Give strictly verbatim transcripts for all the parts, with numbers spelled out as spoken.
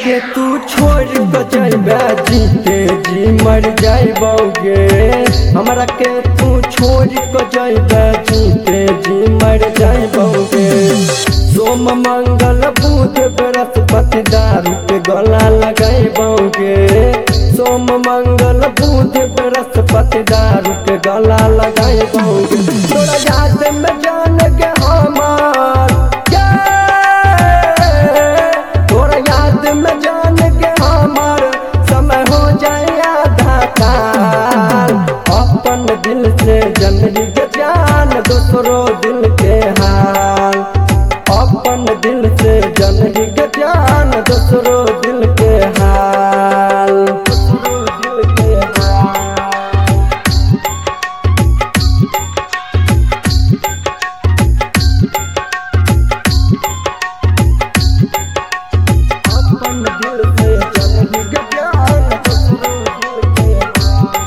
के तू छोड़ के जाइबे जीते जी मर जाइबोगे। हमरा के तू छोड़ के जाइबे जीते जी मर जाइबोगे। सोम मंगल बुध बृहस्पति दारू के गला लगाइबोगे। सोम मंगल बुध बृहस्पति दारू के गला लगाइबोगे। तोरा याद में जान के हमार तोरा याद में जान के हमार समय हो जाए आधा काल। अपन दिल से जनरी के जान दूसरो दिल के हाल। अपन दिल से जनरी के जान दूसरो दिल के हाल। दूसरो दिल के हाल। अपन दिल से जनरी के जान दूसरो दिल के हाल।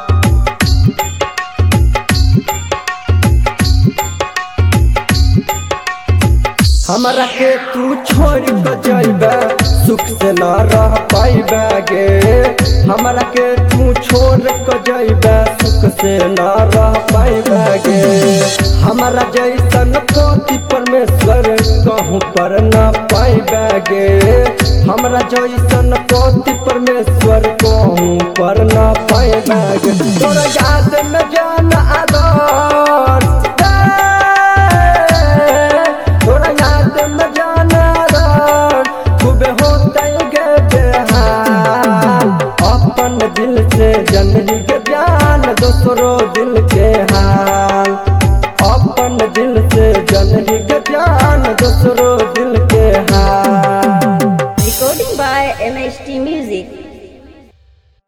हमरा के तू छोड़ के जाइबे सुख से न रह पाइबे गे। हमरा के तू छोड़ के जाइबे सुख से न रह पाइबे गे। हमरा जैसन पति परमेश्वर कहूँ पर न पाइबे गे। हमरा जैसन पति परमेश्वर कहूँ पर न पाइबे गे। तोरा याद में जान आदर तोरा याद में जाना खूब होता गे बेहाल। अपन दिल से जनरी के जान दूसरो दिल के हाल। अपन दिल से जनरी के जान दूसरो